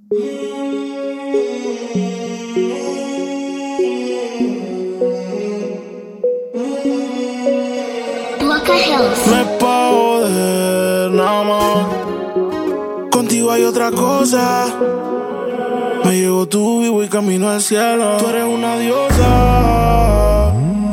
No es pa' joder, nada más. Contigo hay otra cosa. Me llegó tu vivo y camino al cielo. Tú eres una diosa.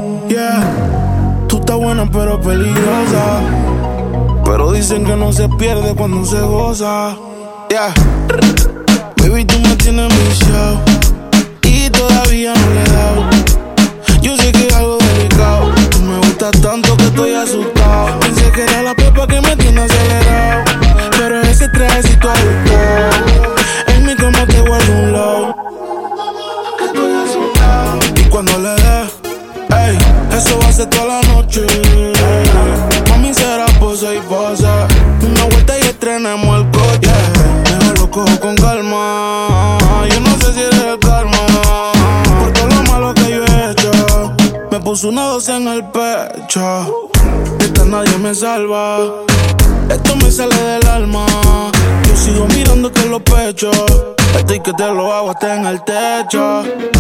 Yeah. Tú estás buena pero peligrosa. Pero dicen que no se pierde cuando se goza. Yeah. Baby, tú me tienes viciado y todavía no le he dado. Yo sé que es algo delicado. Tú me gustas tanto que estoy asustado. Pensé que era la pepa que me tiene acelerado, pero ese trajecito ajustado en mi cama te guardo un lado. Que estoy asustado. Y cuando le dé, ey, eso va a ser toda la noche. Mami, será pose y pose. Una vuelta y estrenemos el coche. Mejor lo cojo con calma. Yo no sé si eres el karma por todo lo malo que yo he hecho. Me puso una 12 en el pecho. De esta nadie me salva. Esto me sale del alma. Yo sigo mirándote en los pechos. Estoy que te lo hago hasta en el techo.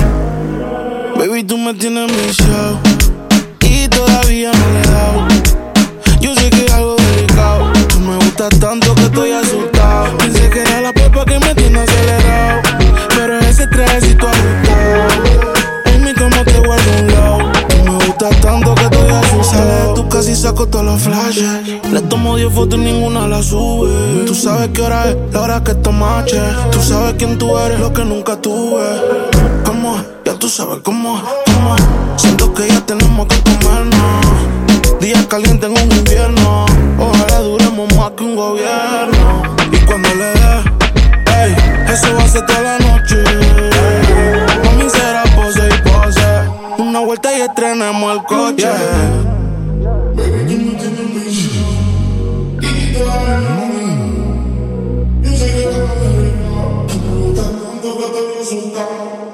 Baby, tú me tienes viciado y todavía no le he dado. Yo sé que es algo delicado. Tú me gustas tanto que estoy asustado. Pensé que era la pepa que me tiene acelerado, pero ese trajecito ajustado en mi cama te guardo un lado. Tú me gustas tanto que estoy asustado. Sale de tu casa y saco todos los flashes. Le tomo 10 fotos y ninguna la sube. Tú sabes qué hora es, la hora que esto mache. Tú sabes quién tú eres, lo que nunca tuve. ¿Cómo? Ya tú sabes cómo. Siento que ya tenemos que comernos. Días calientes en un invierno. Ojalá duremos más que un gobierno. Y cuando le dé, ey, eso va a ser toda la noche. Mami, será pose y pose. Una vuelta y estrenemos el coche. Baby, tú me tienes viciado y todavía no me da. Yo sé que te lo digo. Tú me gustas tanto que te lo asustado.